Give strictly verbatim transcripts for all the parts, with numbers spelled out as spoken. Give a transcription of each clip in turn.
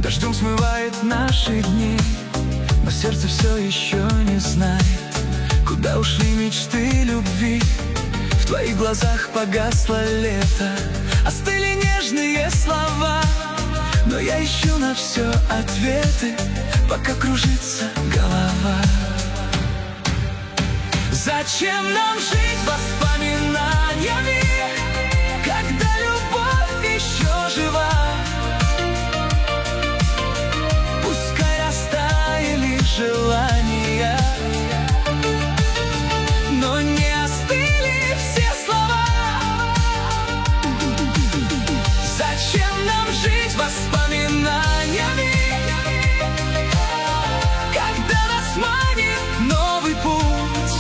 Дождем смывает наши дни, но сердце все еще не знает, куда ушли мечты любви. В твоих глазах погасло лето, остыли нежные слова, но я ищу на все ответы, пока кружится голова. Зачем нам жить воспоминаниями, когда любовь еще жива? Пускай растаяли желания, но не остыли все слова. Зачем нам жить воспоминаниями, когда нас манит новый путь?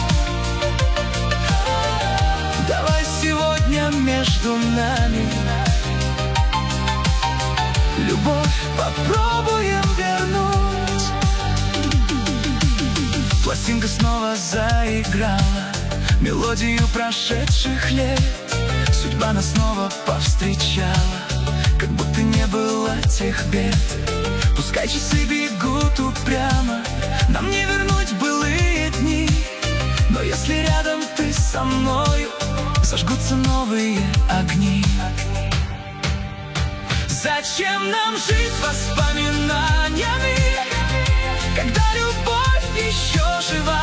Давай сегодня между нами любовь попробуем вернуть. Пластинка снова заиграла мелодию прошедших лет. Судьба нас снова повстречала, как будто не было тех бед. Пускай часы бегут упрямо, нам не вернуть былые дни, но если рядом ты со мною, зажгутся новые огни. Зачем нам жить воспоминаниями, когда любовь еще жива?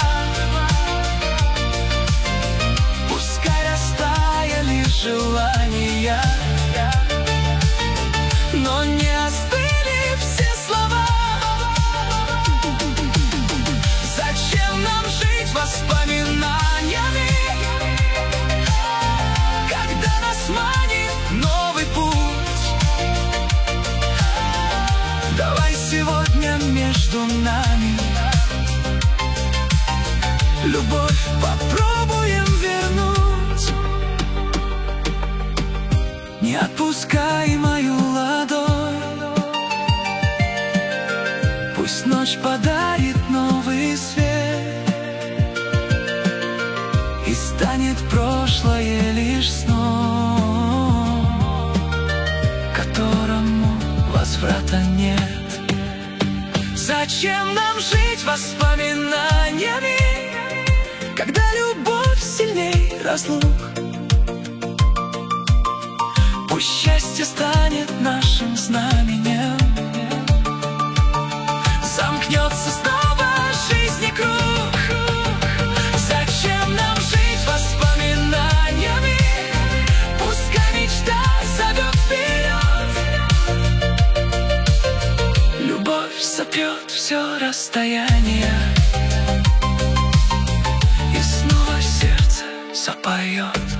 Пускай растаяли желания, но не остыли все слова. Зачем нам жить воспоминаниями, когда нас манит новый путь? Давай сегодня между нами любовь попробуем вернуть. Не отпускай мою ладонь, пусть ночь подарит новый свет, и станет прошлое лишь сном, которому возврата нет. Зачем нам жить воспоминаниями, когда любовь сильней разлук? Пусть счастье станет нашим знаменем, замкнется снова жизни круг. Зачем нам жить воспоминаниями, пускай мечта зовет вперед. Любовь сотрет все расстояние, и снова сердце запоет.